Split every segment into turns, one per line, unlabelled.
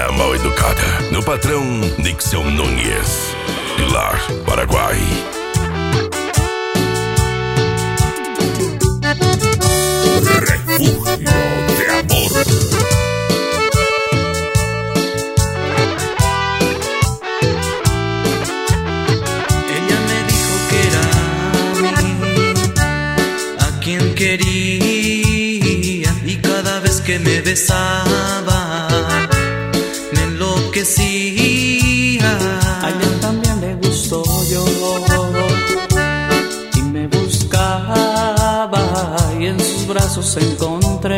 Minha mal educada. No patrão Nixon Nunes, Pilar, Paraguai. Refugio de amor.
Ella me dijo que era a mí a quien quería, y cada vez que me besaba me enloquecía.
A ella también le gustó yo y me buscaba, y en sus brazos encontré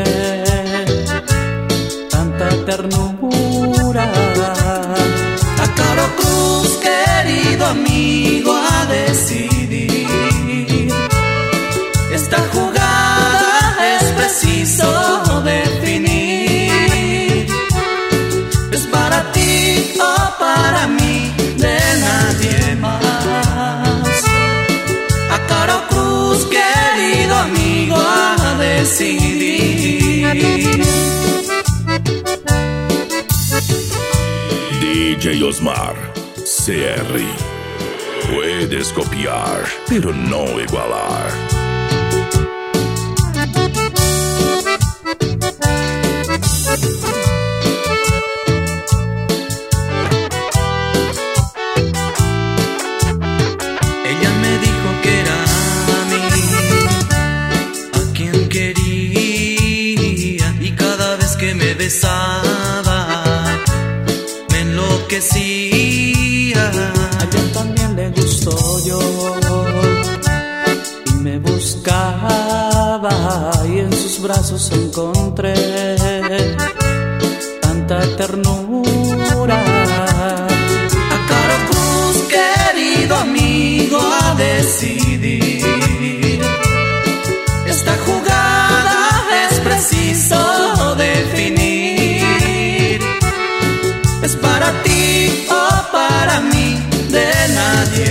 tanta ternura.
A Caro Cruz, querido amigo, a decidir esta jugada es preciso definir. ¿Es para ti o para mí? De nadie más. A Caro Cruz, querido amigo, a decidir.
DJ Osmar, CR. Puedes copiar, pero no igualar.
Ella me dijo que era a mí a quien quería, y cada vez que me besaba me enloquecía.
A ella también le gustó yo y me buscaba, y en sus brazos encontré tanta ternura.
A Caro Cruz, querido amigo, a decidir esta jugada es preciso definir. ¿Es para ti o para mí? De nadie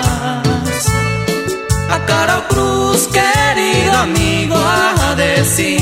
más. A Caro Cruz, querido amigo, a decidir.